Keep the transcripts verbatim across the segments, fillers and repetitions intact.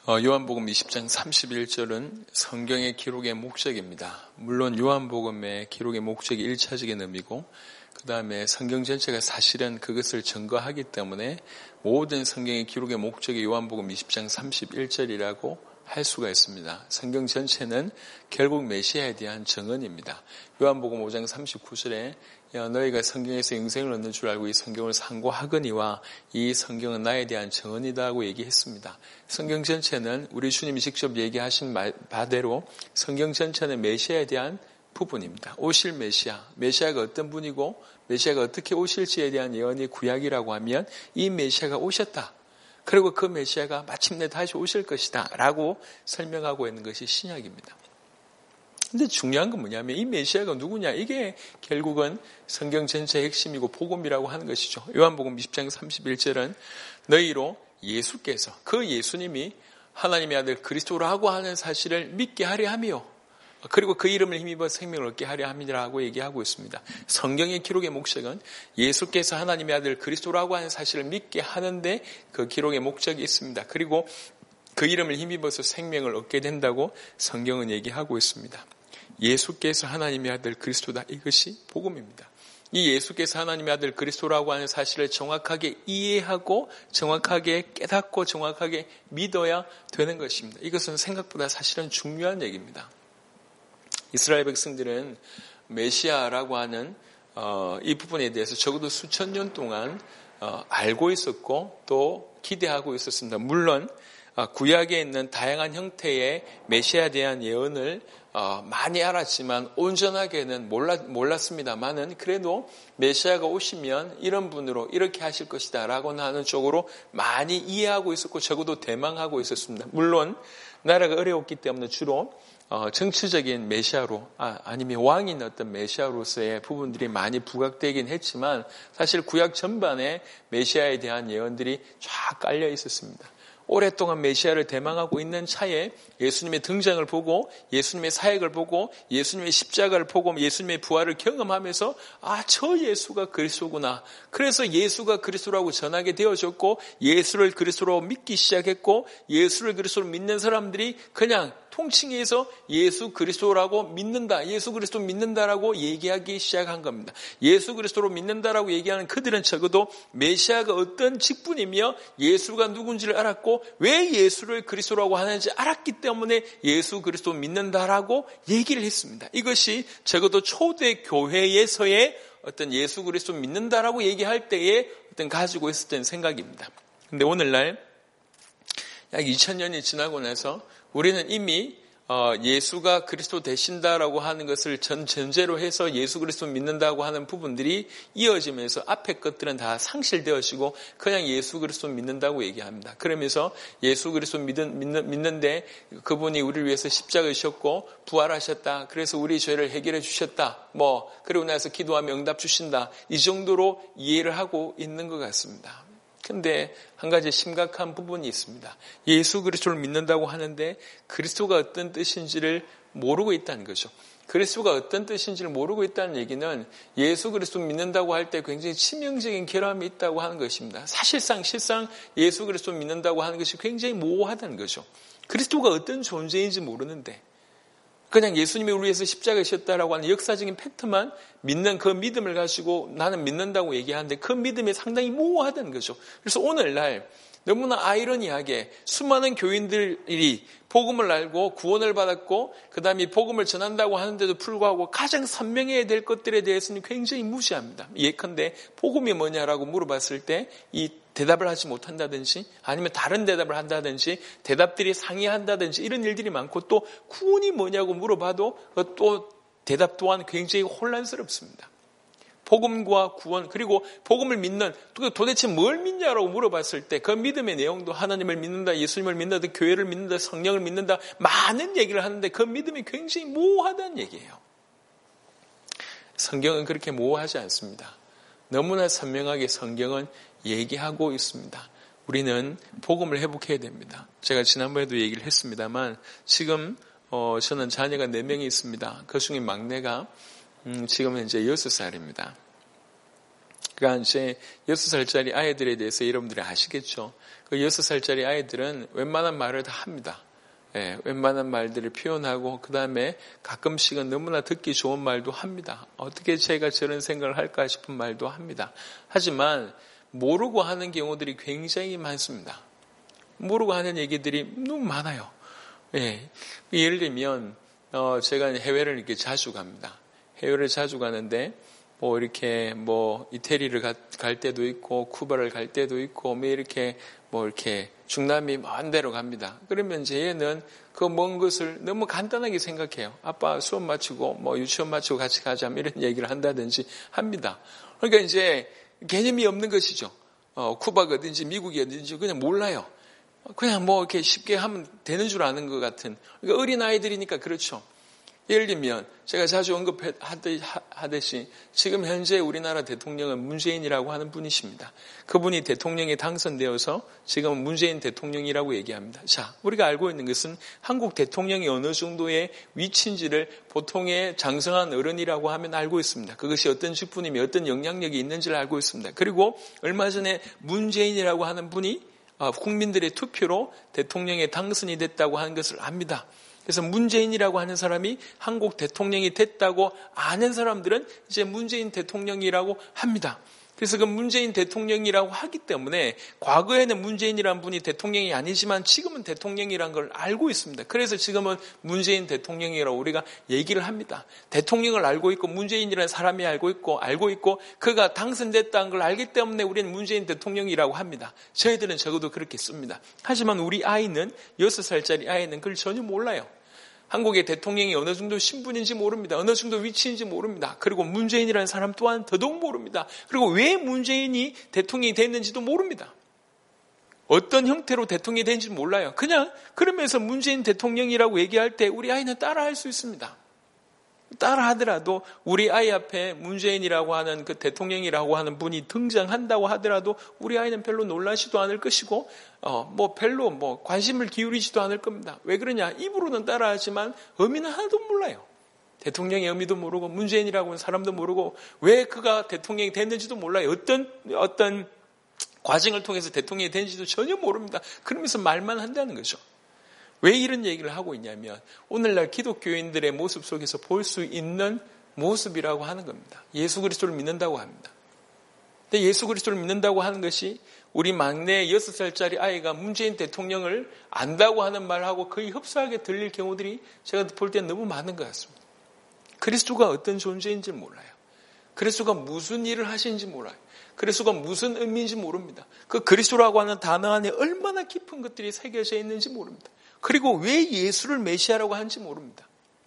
요한복음 이십 장 삼십일 절은 성경의 기록의 목적입니다. 물론 요한복음의 기록의 목적이 일차적인 의미고 그 다음에 성경 전체가 사실은 그것을 증거하기 때문에 모든 성경의 기록의 목적이 요한복음 이십 장 삼십일 절이라고 할 수가 있습니다. 성경 전체는 결국 메시아에 대한 증언입니다. 요한복음 오 장 삼십구 절에 너희가 성경에서 영생을 얻는 줄 알고 이 성경을 상고하거니와 이 성경은 나에 대한 증언이다 하고 얘기했습니다. 성경 전체는 우리 주님이 직접 얘기하신 바대로 성경 전체는 메시아에 대한 부분입니다. 오실 메시아, 메시아가 어떤 분이고 메시아가 어떻게 오실지에 대한 예언이 구약이라고 하면 이 메시아가 오셨다. 그리고 그 메시아가 마침내 다시 오실 것이다 라고 설명하고 있는 것이 신약입니다. 근데 중요한 건 뭐냐면 이 메시아가 누구냐, 이게 결국은 성경 전체의 핵심이고 복음이라고 하는 것이죠. 요한복음 이십 장 삼십일 절은 너희로 예수께서, 그 예수님이 하나님의 아들 그리스도라고 하는 사실을 믿게 하려 하며 그리고 그 이름을 힘입어 생명을 얻게 하려 함이라고 얘기하고 있습니다. 성경의 기록의 목적은 예수께서 하나님의 아들 그리스도라고 하는 사실을 믿게 하는데 그 기록의 목적이 있습니다. 그리고 그 이름을 힘입어서 생명을 얻게 된다고 성경은 얘기하고 있습니다. 예수께서 하나님의 아들 그리스도다, 이것이 복음입니다. 이 예수께서 하나님의 아들 그리스도라고 하는 사실을 정확하게 이해하고 정확하게 깨닫고 정확하게 믿어야 되는 것입니다. 이것은 생각보다 사실은 중요한 얘기입니다. 이스라엘 백성들은 메시아라고 하는 어, 이 부분에 대해서 적어도 수천 년 동안 어, 알고 있었고 또 기대하고 있었습니다. 물론 어, 구약에 있는 다양한 형태의 메시아에 대한 예언을 어, 많이 알았지만 온전하게는 몰랐, 몰랐습니다만은 그래도 메시아가 오시면 이런 분으로 이렇게 하실 것이다 라고 하는 쪽으로 많이 이해하고 있었고 적어도 대망하고 있었습니다. 물론 나라가 어려웠기 때문에 주로 어, 정치적인 메시아로 아, 아니면 왕인 어떤 메시아로서의 부분들이 많이 부각되긴 했지만 사실 구약 전반에 메시아에 대한 예언들이 쫙 깔려 있었습니다. 오랫동안 메시아를 대망하고 있는 차에 예수님의 등장을 보고 예수님의 사역을 보고 예수님의 십자가를 보고 예수님의 부활을 경험하면서 아, 저 예수가 그리스도구나. 그래서 예수가 그리스도라고 전하게 되어졌고 예수를 그리스도로 믿기 시작했고 예수를 그리스도로 믿는 사람들이 그냥 통칭해서 예수 그리스도라고 믿는다, 예수 그리스도 믿는다라고 얘기하기 시작한 겁니다. 예수 그리스도로 믿는다라고 얘기하는 그들은 적어도 메시아가 어떤 직분이며 예수가 누군지를 알았고 왜 예수를 그리스도라고 하는지 알았기 때문에 예수 그리스도 믿는다라고 얘기를 했습니다. 이것이 적어도 초대 교회에서의 어떤 예수 그리스도 믿는다라고 얘기할 때에 어떤 가지고 있었던 생각입니다. 근데 오늘날 약 이천 년이 지나고 나서 우리는 이미 예수가 그리스도 되신다라고 하는 것을 전 전제로 해서 예수 그리스도 믿는다고 하는 부분들이 이어지면서 앞에 것들은 다 상실되어지고 그냥 예수 그리스도 믿는다고 얘기합니다. 그러면서 예수 그리스도 믿는, 믿는, 믿는데 그분이 우리를 위해서 십자가를 지셨고 부활하셨다. 그래서 우리 죄를 해결해 주셨다. 뭐 그리고 나서 기도하면 응답 주신다. 이 정도로 이해를 하고 있는 것 같습니다. 근데 한 가지 심각한 부분이 있습니다. 예수 그리스도를 믿는다고 하는데 그리스도가 어떤 뜻인지를 모르고 있다는 거죠. 그리스도가 어떤 뜻인지를 모르고 있다는 얘기는 예수 그리스도 믿는다고 할 때 굉장히 치명적인 결함이 있다고 하는 것입니다. 사실상 실상 예수 그리스도 믿는다고 하는 것이 굉장히 모호하다는 거죠. 그리스도가 어떤 존재인지 모르는데 그냥 예수님이 우리 위해서 십자가에 지셨다라고 하는 역사적인 팩트만 믿는 그 믿음을 가지고 나는 믿는다고 얘기하는데 그 믿음이 상당히 모호하다는 거죠. 그래서 오늘날 너무나 아이러니하게 수많은 교인들이 복음을 알고 구원을 받았고 그 다음에 복음을 전한다고 하는데도 불구하고 가장 선명해야 될 것들에 대해서는 굉장히 무시합니다. 예컨대 복음이 뭐냐라고 물어봤을 때 이 대답을 하지 못한다든지 아니면 다른 대답을 한다든지 대답들이 상이한다든지 이런 일들이 많고 또 구원이 뭐냐고 물어봐도 또 대답 또한 굉장히 혼란스럽습니다. 복음과 구원 그리고 복음을 믿는 도대체 뭘 믿냐라고 물어봤을 때 그 믿음의 내용도 하나님을 믿는다, 예수님을 믿는다, 교회를 믿는다, 성령을 믿는다 많은 얘기를 하는데 그 믿음이 굉장히 모호하다는 얘기예요. 성경은 그렇게 모호하지 않습니다. 너무나 선명하게 성경은 얘기하고 있습니다. 우리는 복음을 회복해야 됩니다. 제가 지난번에도 얘기를 했습니다만 지금 어, 저는 자녀가 네 명이 있습니다. 그 중에 막내가 음, 지금 현재 여섯 살입니다. 그러니까 이제 여섯 살짜리 아이들에 대해서 여러분들이 아시겠죠? 그 여섯 살짜리 아이들은 웬만한 말을 다 합니다. 예, 웬만한 말들을 표현하고 그 다음에 가끔씩은 너무나 듣기 좋은 말도 합니다. 어떻게 제가 저런 생각을 할까 싶은 말도 합니다. 하지만 모르고 하는 경우들이 굉장히 많습니다. 모르고 하는 얘기들이 너무 많아요. 예, 예를 들면 어, 제가 해외를 이렇게 자주 갑니다. 해외를 자주 가는데 뭐 이렇게 뭐 이태리를 가, 갈 때도 있고 쿠바를 갈 때도 있고 뭐 이렇게 뭐 이렇게 중남미 먼 데로 갑니다. 그러면 이제 얘는 그 먼 것을 너무 간단하게 생각해요. 아빠 수업 마치고 뭐 유치원 마치고 같이 가자 이런 얘기를 한다든지 합니다. 그러니까 이제 개념이 없는 것이죠. 어, 쿠바가 어딘지 미국이 어딘지 그냥 몰라요. 그냥 뭐 이렇게 쉽게 하면 되는 줄 아는 것 같은. 그러니까 어린 아이들이니까 그렇죠. 예를 들면 제가 자주 언급하듯이 지금 현재 우리나라 대통령은 문재인이라고 하는 분이십니다. 그분이 대통령에 당선되어서 지금 문재인 대통령이라고 얘기합니다. 자, 우리가 알고 있는 것은 한국 대통령이 어느 정도의 위치인지를 보통의 장성한 어른이라고 하면 알고 있습니다. 그것이 어떤 직분이며 어떤 영향력이 있는지를 알고 있습니다. 그리고 얼마 전에 문재인이라고 하는 분이 국민들의 투표로 대통령에 당선이 됐다고 하는 것을 압니다. 그래서 문재인이라고 하는 사람이 한국 대통령이 됐다고 아는 사람들은 이제 문재인 대통령이라고 합니다. 그래서 그 문재인 대통령이라고 하기 때문에 과거에는 문재인이라는 분이 대통령이 아니지만 지금은 대통령이라는 걸 알고 있습니다. 그래서 지금은 문재인 대통령이라고 우리가 얘기를 합니다. 대통령을 알고 있고 문재인이라는 사람이 알고 있고 알고 있고 그가 당선됐다는 걸 알기 때문에 우리는 문재인 대통령이라고 합니다. 저희들은 적어도 그렇게 씁니다. 하지만 우리 아이는 여섯 살짜리 아이는 그걸 전혀 몰라요. 한국의 대통령이 어느 정도 신분인지 모릅니다. 어느 정도 위치인지 모릅니다. 그리고 문재인이라는 사람 또한 더더욱 모릅니다. 그리고 왜 문재인이 대통령이 됐는지도 모릅니다. 어떤 형태로 대통령이 됐는지 몰라요. 그냥 그러면서 문재인 대통령이라고 얘기할 때 우리 아이는 따라할 수 있습니다. 따라 하더라도 우리 아이 앞에 문재인이라고 하는 그 대통령이라고 하는 분이 등장한다고 하더라도 우리 아이는 별로 놀라지도 않을 것이고 어, 뭐 별로 뭐 관심을 기울이지도 않을 겁니다. 왜 그러냐? 입으로는 따라하지만 의미는 하나도 몰라요. 대통령의 의미도 모르고 문재인이라고 하는 사람도 모르고 왜 그가 대통령이 됐는지도 몰라요. 어떤 어떤 과정을 통해서 대통령이 됐는지도 전혀 모릅니다. 그러면서 말만 한다는 거죠. 왜 이런 얘기를 하고 있냐면 오늘날 기독교인들의 모습 속에서 볼 수 있는 모습이라고 하는 겁니다. 예수 그리스도를 믿는다고 합니다. 근데 예수 그리스도를 믿는다고 하는 것이 우리 막내 여섯 살짜리 아이가 문재인 대통령을 안다고 하는 말하고 거의 흡사하게 들릴 경우들이 제가 볼 때 너무 많은 것 같습니다. 그리스도가 어떤 존재인지 몰라요. 그리스도가 무슨 일을 하시는지 몰라요. 그리스도가 무슨 의미인지 모릅니다. 그 그리스도라고 하는 단어 안에 얼마나 깊은 것들이 새겨져 있는지 모릅니다. 그리고 왜 예수를 메시아라고 하는지 모릅니다.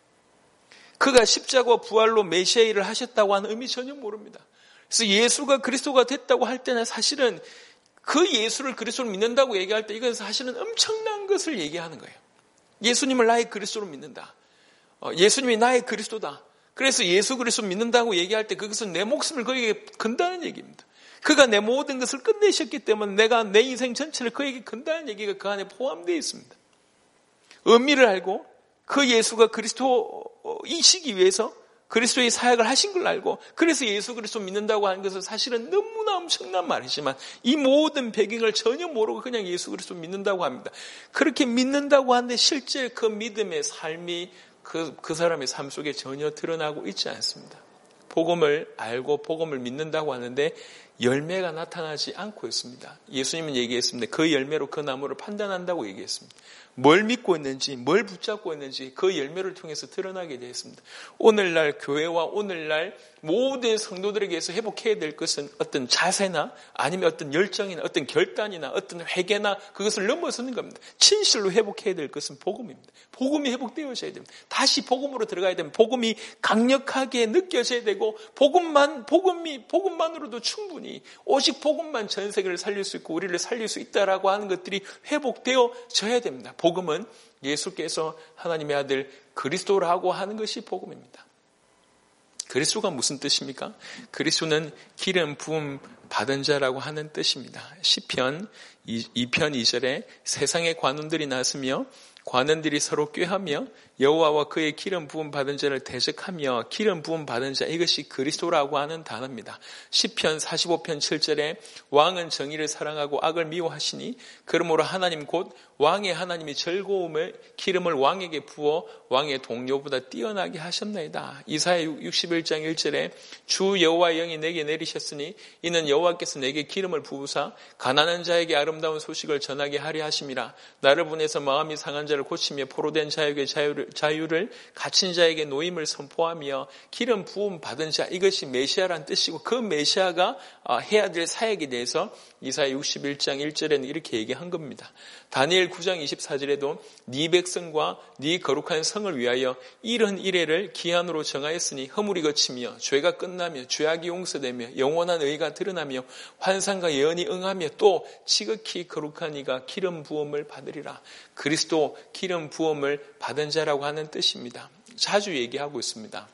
그가 십자가와 부활로 메시아 일을 하셨다고 하는 의미 전혀 모릅니다. 그래서 예수가 그리스도가 됐다고 할 때는 사실은 그 예수를 그리스도로 믿는다고 얘기할 때 이건 사실은 엄청난 것을 얘기하는 거예요. 예수님을 나의 그리스도로 믿는다. 예수님이 나의 그리스도다. 그래서 예수 그리스도 믿는다고 얘기할 때 그것은 내 목숨을 그에게 건다는 얘기입니다. 그가 내 모든 것을 끝내셨기 때문에 내가 내 인생 전체를 그에게 건다는 얘기가 그 안에 포함되어 있습니다. 의미를 알고 그 예수가 그리스도이시기 위해서 그리스도의 사역을 하신 걸 알고 그래서 예수 그리스도 믿는다고 하는 것은 사실은 너무나 엄청난 말이지만 이 모든 배경을 전혀 모르고 그냥 예수 그리스도 믿는다고 합니다. 그렇게 믿는다고 하는데 실제 그 믿음의 삶이 그, 그 사람의 삶 속에 전혀 드러나고 있지 않습니다. 복음을 알고 복음을 믿는다고 하는데 열매가 나타나지 않고 있습니다. 예수님은 얘기했습니다. 그 열매로 그 나무를 판단한다고 얘기했습니다. 뭘 믿고 있는지, 뭘 붙잡고 있는지 그 열매를 통해서 드러나게 되었습니다. 오늘날 교회와 오늘날 모든 성도들에게서 회복해야 될 것은 어떤 자세나 아니면 어떤 열정이나 어떤 결단이나 어떤 회개나 그것을 넘어서는 겁니다. 진실로 회복해야 될 것은 복음입니다. 복음이 회복되어져야 됩니다. 다시 복음으로 들어가야 됩니다. 복음이 강력하게 느껴져야 되고 복음만, 복음이, 복음만으로도 충분히 오직 복음만 전 세계를 살릴 수 있고 우리를 살릴 수 있다라고 하는 것들이 회복되어져야 됩니다. 복음은 예수께서 하나님의 아들 그리스도라고 하는 것이 복음입니다. 그리스도가 무슨 뜻입니까? 그리스도는 기름 부음 받은 자라고 하는 뜻입니다. 시편 이 편 이 절에 세상의 관원들이 나서며 관원들이 서로 꾀하며 여호와와 그의 기름 부음 받은 자를 대적하며 기름 부음 받은 자, 이것이 그리스도라고 하는 단어입니다. 시편 사십오 편 칠 절에 왕은 정의를 사랑하고 악을 미워하시니 그러므로 하나님 곧 왕의 하나님이 즐거움을 기름을 왕에게 부어 왕의 동료보다 뛰어나게 하셨나이다. 이사야 육십일 장 일 절에 주 여호와의 영이 내게 내리셨으니 이는 여호와께서 내게 기름을 부으사 가난한 자에게 아름다운 소식을 전하게 하려 하심이라. 나를 보내서 마음이 상한 자를 고치며 포로된 자에게 자유를, 자유를 갇힌 자에게 노임을 선포하며 기름 부음 받은 자, 이것이 메시아란 뜻이고 그 메시아가 해야 될 사역에 대해서 이사야 육십일 장 일 절에는 이렇게 얘기한 겁니다. 다니엘 구 장 이십사 절에도 네 백성과 네 거룩한 성을 위하여 이런 이래를 기한으로 정하였으니 허물이 거치며 죄가 끝나며 죄악이 용서되며 영원한 의가 드러나며 환상과 예언이 응하며 또 지극히 거룩한 이가 기름 부음을 받으리라. 그리스도 기름 부음을 받은 자라고 하는 뜻입니다. 자주 얘기하고 있습니다.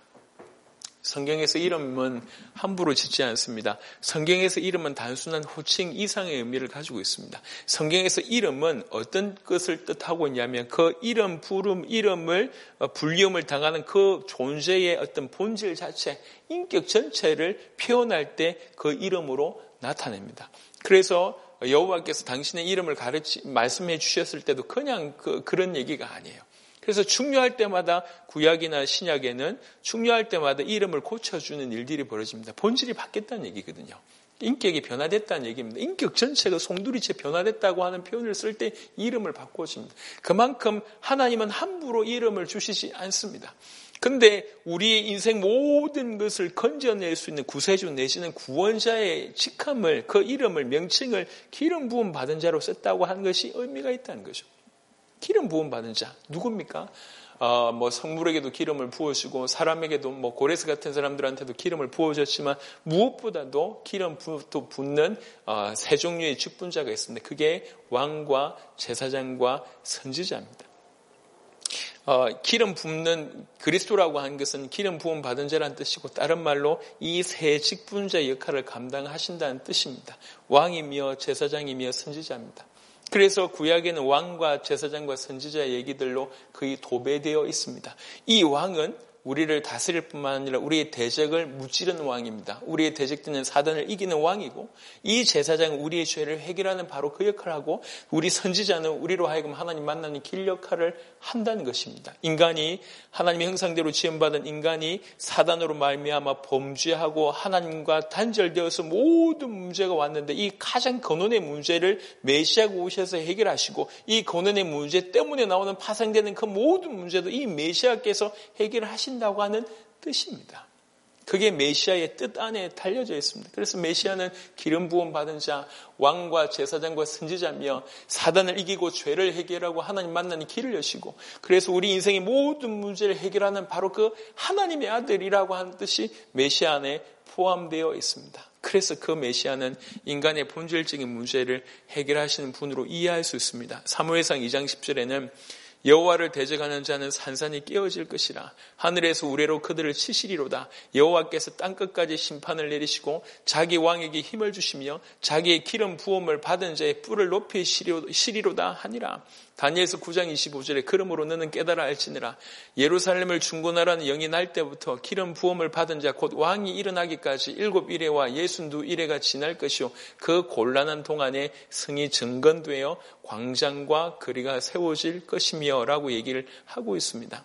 성경에서 이름은 함부로 짓지 않습니다. 성경에서 이름은 단순한 호칭 이상의 의미를 가지고 있습니다. 성경에서 이름은 어떤 것을 뜻하고 있냐면 그 이름, 부름, 이름을 불리움을 당하는 그 존재의 어떤 본질 자체, 인격 전체를 표현할 때 그 이름으로 나타냅니다. 그래서 여호와께서 당신의 이름을 가르치 말씀해 주셨을 때도 그냥 그, 그런 얘기가 아니에요. 그래서 중요할 때마다 구약이나 신약에는 중요할 때마다 이름을 고쳐주는 일들이 벌어집니다. 본질이 바뀌었다는 얘기거든요. 인격이 변화됐다는 얘기입니다. 인격 전체가 송두리째 변화됐다고 하는 표현을 쓸 때 이름을 바꿔줍니다. 그만큼 하나님은 함부로 이름을 주시지 않습니다. 근데 우리의 인생 모든 것을 건져낼 수 있는 구세주 내지는 구원자의 직함을, 그 이름을, 명칭을 기름 부음 받은 자로 썼다고 하는 것이 의미가 있다는 거죠. 기름 부음 받은 자 누굽니까? 어, 뭐 성물에게도 기름을 부어주고 사람에게도 뭐 고레스 같은 사람들한테도 기름을 부어줬지만 무엇보다도 기름 붓는 어, 세 종류의 직분자가 있습니다. 그게 왕과 제사장과 선지자입니다. 어, 기름 붓는 그리스도라고 하는 것은 기름 부음 받은 자라는 뜻이고 다른 말로 이 세 직분자의 역할을 감당하신다는 뜻입니다. 왕이며 제사장이며 선지자입니다. 그래서 구약에는 왕과 제사장과 선지자의 얘기들로 거의 도배되어 있습니다. 이 왕은 우리를 다스릴 뿐만 아니라 우리의 대적을 무찌르는 왕입니다. 우리의 대적되는 사단을 이기는 왕이고 이 제사장은 우리의 죄를 해결하는 바로 그 역할을 하고 우리 선지자는 우리로 하여금 하나님 만나는 길 역할을 한다는 것입니다. 인간이 하나님의 형상대로 지음받은 인간이 사단으로 말미암아 범죄하고 하나님과 단절되어서 모든 문제가 왔는데 이 가장 근원의 문제를 메시아가 오셔서 해결하시고 이 근원의 문제 때문에 나오는 파생되는 그 모든 문제도 이 메시아께서 해결하신 다고 하는 뜻입니다. 그게 메시아의 뜻 안에 달려져 있습니다. 그래서 메시아는 기름 부음 받은 자, 왕과 제사장과 선지자며 사단을 이기고 죄를 해결하고 하나님 만나는 길을 여시고 그래서 우리 인생의 모든 문제를 해결하는 바로 그 하나님의 아들이라고 하는 뜻이 메시아 안에 포함되어 있습니다. 그래서 그 메시아는 인간의 본질적인 문제를 해결하시는 분으로 이해할 수 있습니다. 사무엘상 이 장 십 절에는 여호와를 대적하는 자는 산산이 깨어질 것이라. 하늘에서 우레로 그들을 치시리로다. 여호와께서 땅끝까지 심판을 내리시고 자기 왕에게 힘을 주시며 자기의 기름 부음을 받은 자의 뿔을 높이시리로다 하니라. 다니엘서 구 장 이십오 절에 그러므로 너는 깨달아 알지니라. 예루살렘을 중건하라는 영이 날 때부터 기름 부음을 받은 자 곧 왕이 일어나기까지 일곱 이래와 예순두 이래가 지날 것이요 그 곤란한 동안에 성이 정건되어 광장과 거리가 세워질 것이며 라고 얘기를 하고 있습니다.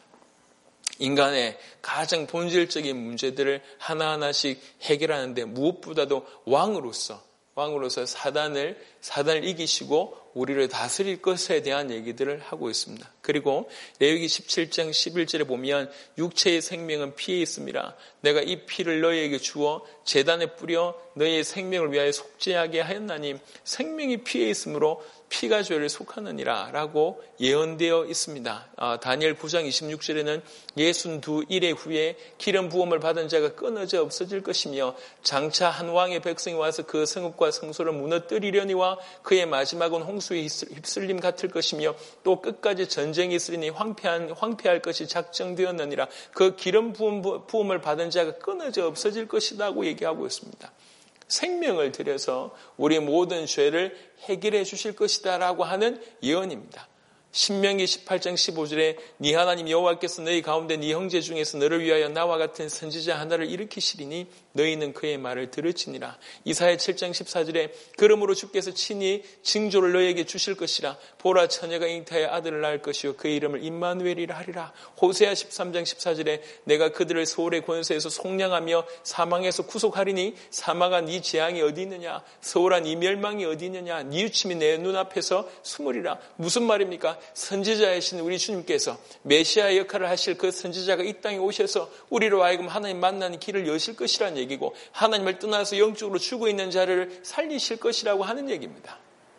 인간의 가장 본질적인 문제들을 하나하나씩 해결하는데 무엇보다도 왕으로서 왕으로서 사단을 사단을 이기시고 우리를 다스릴 것에 대한 얘기들을 하고 있습니다. 그리고 레위기 십칠 장 십일 절에 보면 육체의 생명은 피에 있습니다. 내가 이 피를 너희에게 주어 제단에 뿌려 너희의 생명을 위하여 속죄하게 하였나니 생명이 피에 있으므로 피가 죄를 속하느니라 라고 예언되어 있습니다. 아, 다니엘 구 장 이십육 절에는 예순두 일해 후에 기름 부음을 받은 자가 끊어져 없어질 것이며 장차 한 왕의 백성이 와서 그 성읍과 성소를 무너뜨리려니와 그의 마지막은 홍수에 휩쓸림 같을 것이며 또 끝까지 전쟁이 있으리니 황폐한, 황폐할 것이 작정되었느니라. 그 기름 부음, 부음을 받은 자가 끊어져 없어질 것이라고 얘기하고 있습니다. 생명을 들여서 우리의 모든 죄를 해결해 주실 것이다 라고 하는 예언입니다. 신명기 십팔 장 십오 절에 네 하나님 여호와께서 너희 가운데 네 형제 중에서 너를 위하여 나와 같은 선지자 하나를 일으키시리니 너희는 그의 말을 들을지니라. 이사야 칠 장 십사 절에 그러므로 주께서 친히 징조를 너희에게 주실 것이라. 보라 처녀가 잉태하여 아들을 낳을 것이요 그의 이름을 임마누엘이라 하리라. 호세아 십삼 장 십사 절에 내가 그들을 서울의 권세에서 속량하며 사망에서 구속하리니 사망아 네 재앙이 어디 있느냐, 서울아 네 멸망이 어디 있느냐, 네 유침이 내 눈앞에서 숨으리라. 무슨 말입니까? 선지자이신 우리 주님께서 메시아 역할을 하실 그 선지자가 이 땅에 오셔서 우리로 하여금 하나님 만나는 길을 여실 것이라는 얘기고, 하나님을 떠나서 영적으로 죽어 있는 자를 살리실 것이라고 하는 얘기입니다.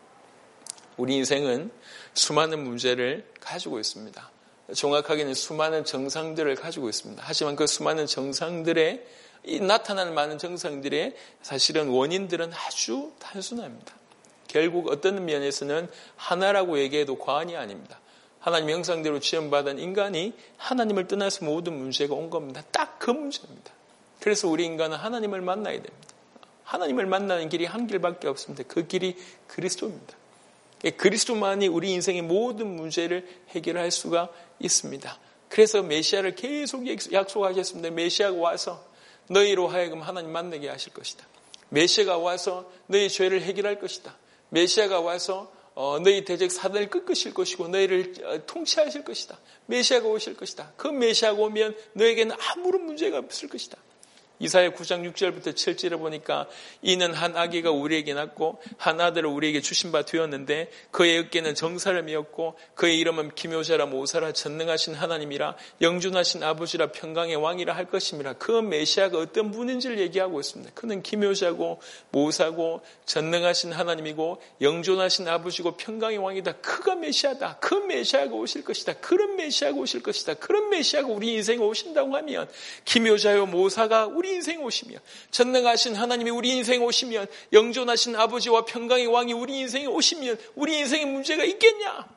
우리 인생은 수많은 문제를 가지고 있습니다. 정확하게는 수많은 정상들을 가지고 있습니다. 하지만 그 수많은 정상들의 이 나타나는 많은 정상들의 사실은 원인들은 아주 단순합니다. 결국 어떤 면에서는 하나라고 얘기해도 과언이 아닙니다. 하나님의 형상대로 지음받은 인간이 하나님을 떠나서 모든 문제가 온 겁니다. 딱 그 문제입니다. 그래서 우리 인간은 하나님을 만나야 됩니다. 하나님을 만나는 길이 한 길밖에 없습니다. 그 길이 그리스도입니다. 그리스도만이 우리 인생의 모든 문제를 해결할 수가 있습니다. 그래서 메시아를 계속 약속하셨습니다. 메시아가 와서 너희로 하여금 하나님 만나게 하실 것이다. 메시아가 와서 너희 죄를 해결할 것이다. 메시아가 와서 어, 너희 대적 사단을 꺾으실 것이고 너희를 어, 통치하실 것이다. 메시아가 오실 것이다. 그 메시아가 오면 너에게는 아무런 문제가 없을 것이다. 이사야 구 장 육 절부터 칠 절에 보니까 이는 한 아기가 우리에게 낳고 한 아들을 우리에게 주신 바 되었는데 그의 어깨는 정사람이었고 그의 이름은 기묘자라 모사라 전능하신 하나님이라 영존하신 아버지라 평강의 왕이라 할 것입니다. 그 메시아가 어떤 분인지를 얘기하고 있습니다. 그는 기묘자고 모사고 전능하신 하나님이고 영존하신 아버지고 평강의 왕이다. 그가 메시아다. 그 메시아가 오실 것이다. 그런 메시아가 오실 것이다. 그런 메시아가 우리 인생에 오신다고 하면 기묘자요 모사가 우리 우리 인생에 오시면, 전능하신 하나님이 우리 인생에 오시면, 영존하신 아버지와 평강의 왕이 우리 인생에 오시면 우리 인생에 문제가 있겠냐?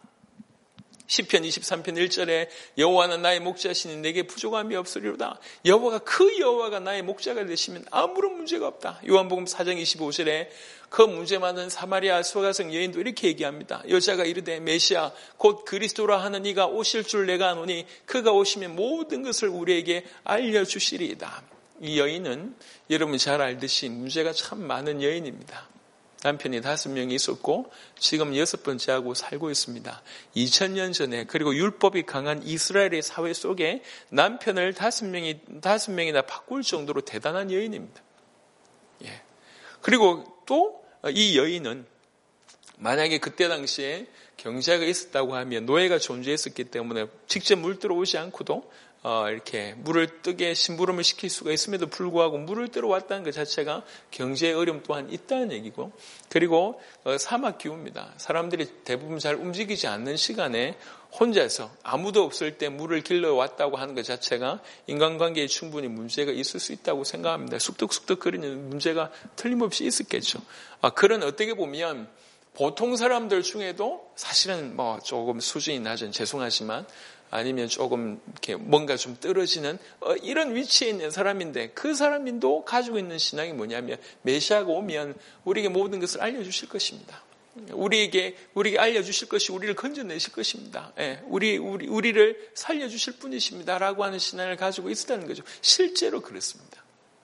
시편 이십삼 편 일 절에 여호와는 나의 목자시니 내게 부족함이 없으리로다. 여호와가 그 여호와가 나의 목자가 되시면 아무런 문제가 없다. 요한복음 사 장 이십오 절에 그 문제 많은 사마리아 소가성 여인도 이렇게 얘기합니다. 여자가 이르되 메시아 곧 그리스도라 하는 이가 오실 줄 내가 아노니 그가 오시면 모든 것을 우리에게 알려주시리이다. 이 여인은 여러분 잘 알듯이 문제가 참 많은 여인입니다. 남편이 다섯 명이 있었고 지금 여섯 번째하고 살고 있습니다. 이천 년 전에 그리고 율법이 강한 이스라엘의 사회 속에 남편을 다섯 명이 다섯 명이나 바꿀 정도로 대단한 여인입니다. 예. 그리고 또 이 여인은 만약에 그때 당시에 경제가 있었다고 하면 노예가 존재했었기 때문에 직접 물 들어오지 않고도 어, 이렇게 물을 뜨게 심부름을 시킬 수가 있음에도 불구하고 물을 뜨러 왔다는 것 자체가 경제의 어려움 또한 있다는 얘기고, 그리고 어, 사막 기후입니다. 사람들이 대부분 잘 움직이지 않는 시간에 혼자서 아무도 없을 때 물을 길러 왔다고 하는 것 자체가 인간관계에 충분히 문제가 있을 수 있다고 생각합니다. 쑥덕쑥덕거리는 문제가 틀림없이 있었겠죠. 아, 그런 어떻게 보면 보통 사람들 중에도 사실은 뭐 조금 수준이 낮은, 죄송하지만 아니면 조금 이렇게 뭔가 좀 떨어지는 어, 이런 위치에 있는 사람인데 그 사람도 가지고 있는 신앙이 뭐냐면 메시아가 오면 우리에게 모든 것을 알려주실 것입니다. 우리에게 우리에게 알려주실 것이 우리를 건져내실 것입니다. 예, 우리 우리 우리를 살려주실 분이십니다라고 하는 신앙을 가지고 있었다는 거죠. 실제로 그렇습니다.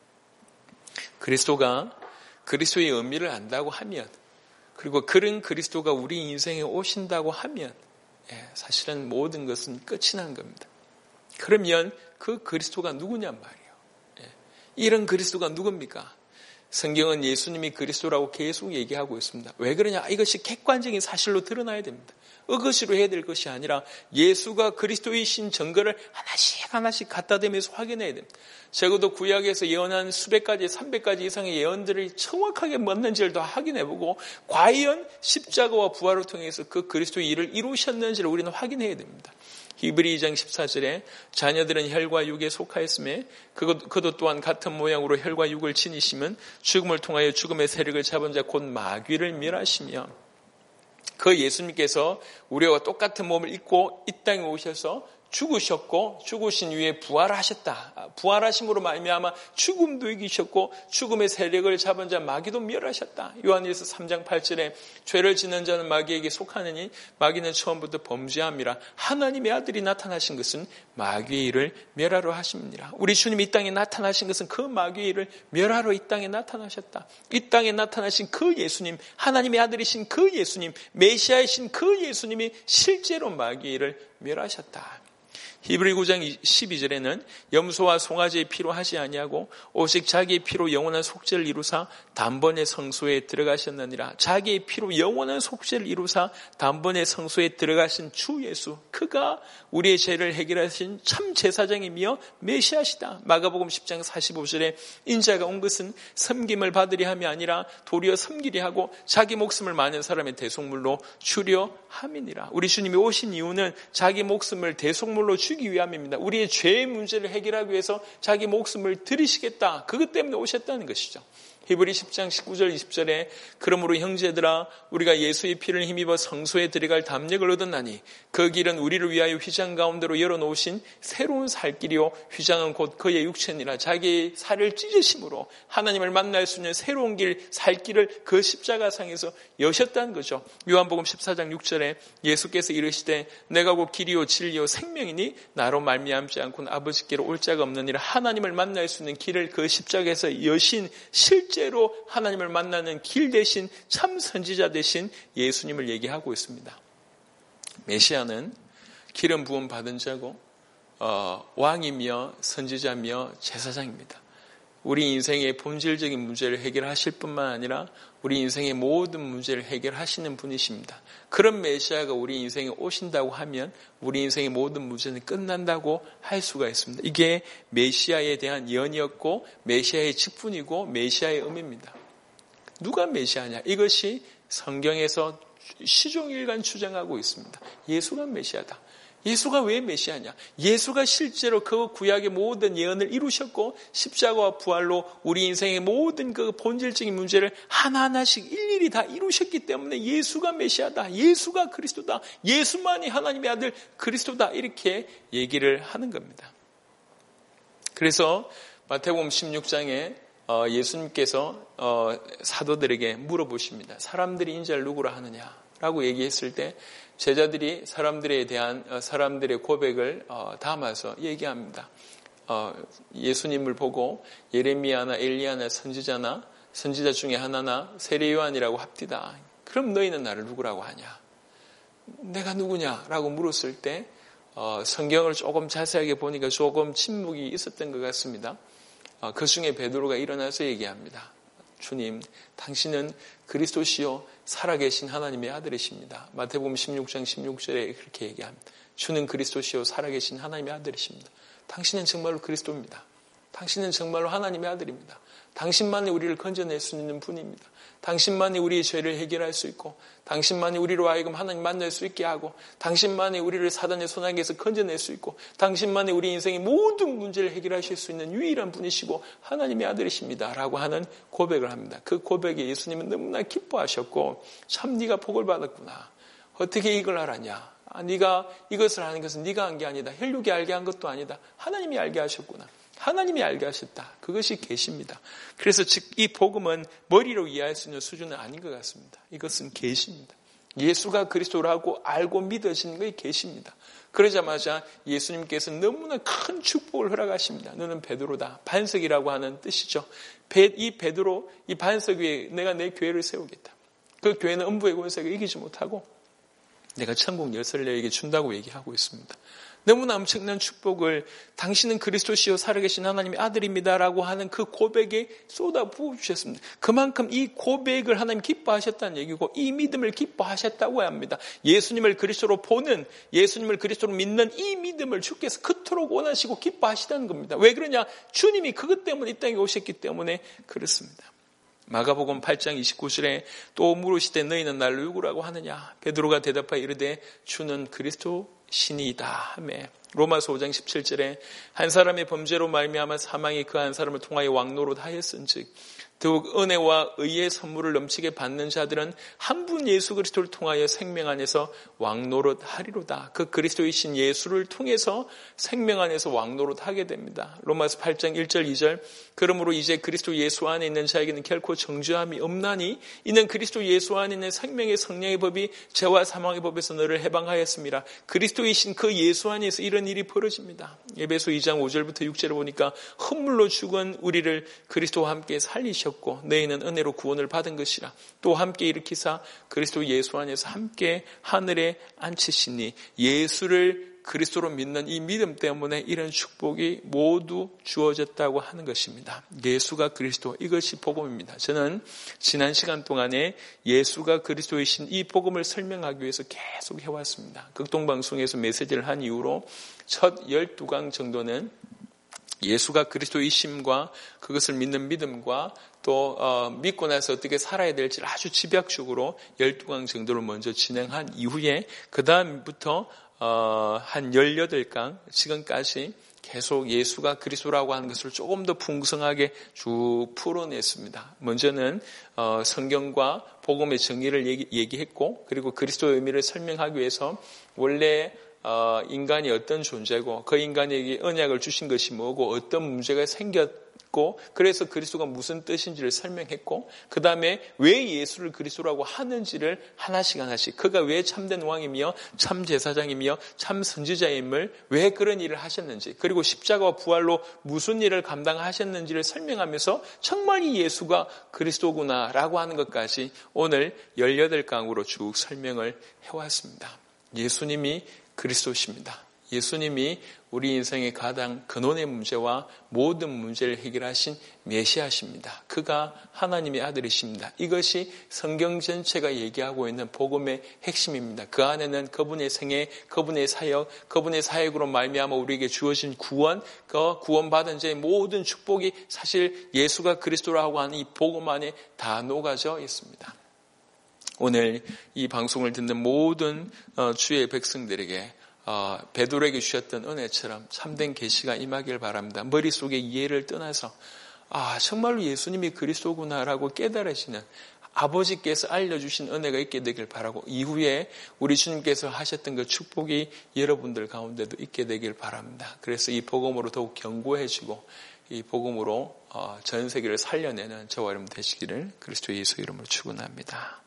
그리스도가 그리스도의 의미를 안다고 하면, 그리고 그런 그리스도가 우리 인생에 오신다고 하면 예, 사실은 모든 것은 끝이 난 겁니다. 그러면 그 그리스도가 누구냔 말이에요. 예, 이런 그리스도가 누굽니까? 성경은 예수님이 그리스도라고 계속 얘기하고 있습니다. 왜 그러냐? 이것이 객관적인 사실로 드러나야 됩니다. 의거시로 해야 될 것이 아니라 예수가 그리스도이신 증거를 하나씩 하나씩 갖다 대면서 확인해야 됩니다. 적어도 구약에서 예언한 수백 가지, 삼백 가지 이상의 예언들을 정확하게 맞는지를 다 확인해보고 과연 십자가와 부활을 통해서 그 그리스도의 일을 이루셨는지를 우리는 확인해야 됩니다. 히브리 이 장 십사 절에 자녀들은 혈과 육에 속하였음에 그것, 그도 또한 같은 모양으로 혈과 육을 지니시면 죽음을 통하여 죽음의 세력을 잡은 자 곧 마귀를 멸하시며, 그 예수님께서 우리와 똑같은 몸을 입고 이 땅에 오셔서 죽으셨고 죽으신 위에 부활하셨다. 부활하심으로 말미암아 죽음도 이기셨고 죽음의 세력을 잡은 자 마귀도 멸하셨다. 요한일서 삼 장 팔 절에 죄를 짓는 자는 마귀에게 속하느니 마귀는 처음부터 범죄함이라. 하나님의 아들이 나타나신 것은 마귀의 일을 멸하러 하심이니라. 우리 주님이 이 땅에 나타나신 것은 그 마귀의 일을 멸하러 이 땅에 나타나셨다. 이 땅에 나타나신 그 예수님, 하나님의 아들이신 그 예수님, 메시아이신 그 예수님이 실제로 마귀의 일을 멸하셨다. 히브리 구 장 십이 절에는 염소와 송아지의 피로 하지 아니하고 오직 자기의 피로 영원한 속죄를 이루사 단번에 성소에 들어가셨느니라. 자기의 피로 영원한 속죄를 이루사 단번에 성소에 들어가신 주 예수, 그가 우리의 죄를 해결하신 참 제사장이며 메시아시다. 마가복음 십 장 사십오 절에 인자가 온 것은 섬김을 받으려 함이 아니라 도리어 섬기려 하고 자기 목숨을 많은 사람의 대속물로 주려 함이니라. 우리 주님이 오신 이유는 자기 목숨을 대속물로 주기 위함입니다. 우리의 죄의 문제를 해결하기 위해서 자기 목숨을 드리시겠다. 그것 때문에 오셨다는 것이죠. 히브리 십 장 십구 절 이십 절에 그러므로 형제들아 우리가 예수의 피를 힘입어 성소에 들어갈 담력을 얻었나니 그 길은 우리를 위하여 휘장 가운데로 열어놓으신 새로운 살길이요 휘장은 곧 그의 육체니라. 자기의 살을 찢으심으로 하나님을 만날 수 있는 새로운 길, 살길을 그 십자가상에서 여셨다는 거죠. 요한복음 십사 장 육 절에 예수께서 이르시되 내가 곧 길이요 진리요 생명이니 나로 말미암지 않고는 아버지께로 올 자가 없느니라. 하나님을 만날 수 있는 길을 그 십자가에서 여신 실제 실제로 하나님을 만나는 길 대신 참 선지자 대신 예수님을 얘기하고 있습니다. 메시아는 기름 부음 받은 자고 어, 왕이며 선지자며 제사장입니다. 우리 인생의 본질적인 문제를 해결하실 뿐만 아니라 우리 인생의 모든 문제를 해결하시는 분이십니다. 그런 메시아가 우리 인생에 오신다고 하면 우리 인생의 모든 문제는 끝난다고 할 수가 있습니다. 이게 메시아에 대한 예언이었고 메시아의 직분이고 메시아의 의미입니다. 누가 메시아냐? 이것이 성경에서 시종일관 주장하고 있습니다. 예수가 메시아다. 예수가 왜 메시아냐? 예수가 실제로 그 구약의 모든 예언을 이루셨고 십자가와 부활로 우리 인생의 모든 그 본질적인 문제를 하나하나씩 일일이 다 이루셨기 때문에 예수가 메시아다. 예수가 그리스도다. 예수만이 하나님의 아들 그리스도다. 이렇게 얘기를 하는 겁니다. 그래서 마태복음 십육 장에 예수님께서 사도들에게 물어보십니다. 사람들이 인자를 누구라 하느냐라고 얘기했을 때 제자들이 사람들에 대한 사람들의 고백을 담아서 얘기합니다. 예수님을 보고 예레미야나 엘리야나 선지자나 선지자 중에 하나나 세례 요한이라고 합디다. 그럼 너희는 나를 누구라고 하냐? 내가 누구냐라고 물었을 때 성경을 조금 자세하게 보니까 조금 침묵이 있었던 것 같습니다. 그 중에 베드로가 일어나서 얘기합니다. 주님, 당신은 그리스도시요 살아계신 하나님의 아들이십니다. 마태복음 십육 장 십육 절에 그렇게 얘기합니다. 주는 그리스도시요 살아계신 하나님의 아들이십니다. 당신은 정말로 그리스도입니다. 당신은 정말로 하나님의 아들입니다. 당신만이 우리를 건져낼 수 있는 분입니다. 당신만이 우리의 죄를 해결할 수 있고 당신만이 우리로 하여금 하나님 만날 수 있게 하고 당신만이 우리를 사단의 손아귀에서 건져낼 수 있고 당신만이 우리 인생의 모든 문제를 해결하실 수 있는 유일한 분이시고 하나님의 아들이십니다. 라고 하는 고백을 합니다. 그 고백에 예수님은 너무나 기뻐하셨고 참 네가 복을 받았구나. 어떻게 이걸 알았냐. 아, 네가 이것을 하는 것은 네가 한 게 아니다. 혈육이 알게 한 것도 아니다. 하나님이 알게 하셨구나. 하나님이 알게 하셨다. 그것이 계시입니다. 그래서 즉 이 복음은 머리로 이해할 수 있는 수준은 아닌 것 같습니다. 이것은 계시입니다. 예수가 그리스도라고 알고 믿어지는 것이 계시입니다. 그러자마자 예수님께서 너무나 큰 축복을 허락하십니다. 너는 베드로다. 반석이라고 하는 뜻이죠. 이 베드로, 이 반석 위에 내가 내 교회를 세우겠다. 그 교회는 음부의 권세가 이기지 못하고 내가 천국 열쇠를 너에게 준다고 얘기하고 있습니다. 너무나 엄청난 축복을 당신은 그리스도시요 살아계신 하나님의 아들입니다라고 하는 그 고백에 쏟아 부어주셨습니다. 그만큼 이 고백을 하나님 기뻐하셨다는 얘기고 이 믿음을 기뻐하셨다고 합니다. 예수님을 그리스도로 보는 예수님을 그리스도로 믿는 이 믿음을 주께서 그토록 원하시고 기뻐하시다는 겁니다. 왜 그러냐? 주님이 그것 때문에 이 땅에 오셨기 때문에 그렇습니다. 마가복음 팔 장 이십구 절에 또 물으시되 너희는 나를 누구라고 하느냐? 베드로가 대답하여 이르되 주는 그리스도 신이다 하매 로마서 오 장 십칠 절에 한 사람의 범죄로 말미암아 사망이 그 한 사람을 통하여 왕노릇하였은즉 더욱 은혜와 의의 선물을 넘치게 받는 자들은 한 분 예수 그리스도를 통하여 생명 안에서 왕노릇하리로다. 그 그리스도이신 예수를 통해서 생명 안에서 왕노릇하게 됩니다. 로마서 팔 장 일 절 이 절 그러므로 이제 그리스도 예수 안에 있는 자에게는 결코 정죄함이 없나니 이는 그리스도 예수 안에 있는 생명의 성령의 법이 죄와 사망의 법에서 너를 해방하였습니다. 그리스도이신 그 예수 안에서 이런 일이 벌어집니다. 에베소 이 장 오 절부터 육 절을 보니까 헛물로 죽은 우리를 그리스도와 함께 살리셨고 너희는 은혜로 구원을 받은 것이라. 또 함께 일으키사 그리스도 예수 안에서 함께 하늘에 앉히시니 예수를 그리스도로 믿는 이 믿음 때문에 이런 축복이 모두 주어졌다고 하는 것입니다. 예수가 그리스도, 이것이 복음입니다. 저는 지난 시간 동안에 예수가 그리스도이신 이 복음을 설명하기 위해서 계속 해왔습니다. 극동방송에서 메시지를 한 이후로 첫 열두 강 정도는 예수가 그리스도이심과 그것을 믿는 믿음과 또 어, 믿고 나서 어떻게 살아야 될지를 아주 집약적으로 열두 강 정도를 먼저 진행한 이후에 그 다음부터 어, 한 열여덟 강 지금까지 계속 예수가 그리스도라고 하는 것을 조금 더 풍성하게 쭉 풀어냈습니다. 먼저는 어, 성경과 복음의 정의를 얘기, 얘기했고 그리고 그리스도의 의미를 설명하기 위해서 원래 어, 인간이 어떤 존재고 그 인간에게 언약을 주신 것이 뭐고 어떤 문제가 생겼고 그래서 그리스도가 무슨 뜻인지를 설명했고 그 다음에 왜 예수를 그리스도라고 하는지를 하나씩 하나씩 그가 왜 참된 왕이며 참 제사장이며 참 선지자임을 왜 그런 일을 하셨는지 그리고 십자가와 부활로 무슨 일을 감당하셨는지를 설명하면서 정말 이 예수가 그리스도구나라고 하는 것까지 오늘 열여덟 강으로 쭉 설명을 해왔습니다. 예수님이 그리스도십니다. 예수님이 우리 인생의 가장 근원의 문제와 모든 문제를 해결하신 메시아십니다. 그가 하나님의 아들이십니다. 이것이 성경 전체가 얘기하고 있는 복음의 핵심입니다. 그 안에는 그분의 생애, 그분의 사역, 그분의 사역으로 말미암아 우리에게 주어진 구원, 그 구원받은 자의 모든 축복이 사실 예수가 그리스도라고 하는 이 복음 안에 다 녹아져 있습니다. 오늘 이 방송을 듣는 모든 주의 백성들에게 베드로에게 주셨던 은혜처럼 참된 계시가 임하길 바랍니다. 머릿속에 이해를 떠나서 아 정말로 예수님이 그리스도구나라고 깨달으시는 아버지께서 알려주신 은혜가 있게 되길 바라고 이후에 우리 주님께서 하셨던 그 축복이 여러분들 가운데도 있게 되길 바랍니다. 그래서 이 복음으로 더욱 견고해지고 이 복음으로 전 세계를 살려내는 저와 여러분 되시기를 그리스도 예수 이름으로 축원합니다.